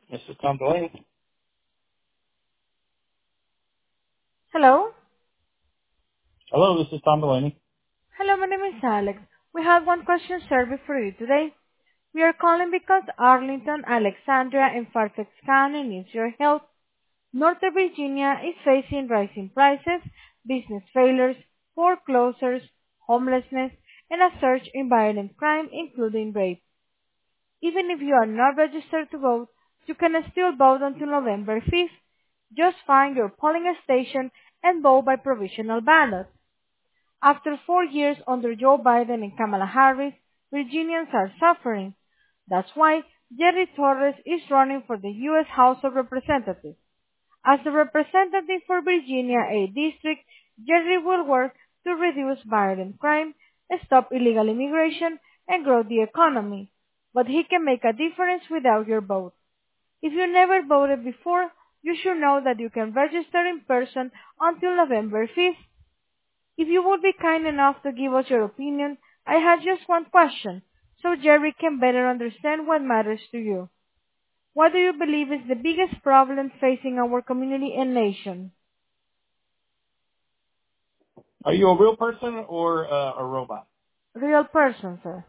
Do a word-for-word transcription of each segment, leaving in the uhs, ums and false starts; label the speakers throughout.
Speaker 1: This is Tom Delaney.
Speaker 2: Hello?
Speaker 1: Hello, this is Tom Delaney.
Speaker 2: Hello, my name is Alex. We have one question survey for you today. We are calling because Arlington, Alexandria, and Fairfax County needs your help. Northern Virginia is facing rising prices, business failures, foreclosures, homelessness, and a surge in violent crime, including rape. Even if you are not registered to vote, you can still vote until November fifth. Just find your polling station and vote by provisional ballot. After four years under Joe Biden and Kamala Harris, Virginians are suffering. That's why Jerry Torres is running for the U S House of Representatives. As the representative for Virginia eighth District, Jerry will work to reduce violent crime, stop illegal immigration, and grow the economy. But he can make a difference without your vote. If you never voted before, you should know that you can register in person until November fifth. If you would be kind enough to give us your opinion, I had just one question, so Jerry can better understand what matters to you. What do you believe is the biggest problem facing our community and nation?
Speaker 1: Are you a real person or uh, a robot?
Speaker 2: Real person, sir.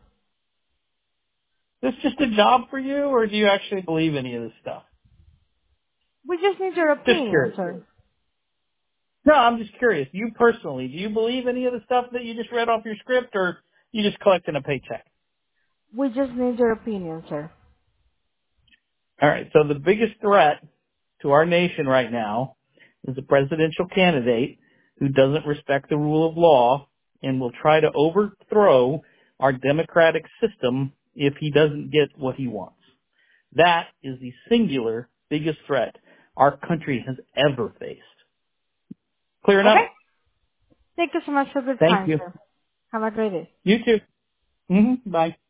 Speaker 1: Is this just a job for you, or do you actually believe any of this stuff?
Speaker 2: We just need your
Speaker 1: Just
Speaker 2: opinion,
Speaker 1: curious.
Speaker 2: sir.
Speaker 1: No, I'm just curious. You personally, do you believe any of the stuff that you just read off your script, or you just collecting a paycheck?
Speaker 2: We just need your opinion, sir.
Speaker 1: All right. So the biggest threat to our nation right now is a presidential candidate who doesn't respect the rule of law and will try to overthrow our democratic system if he doesn't get what he wants. That is the singular biggest threat our country has ever faced. Clear
Speaker 2: Okay?
Speaker 1: enough?
Speaker 2: Thank you so much for your
Speaker 1: Thank
Speaker 2: time,
Speaker 1: you.
Speaker 2: sir. Have a great day.
Speaker 1: You too. hmm Bye.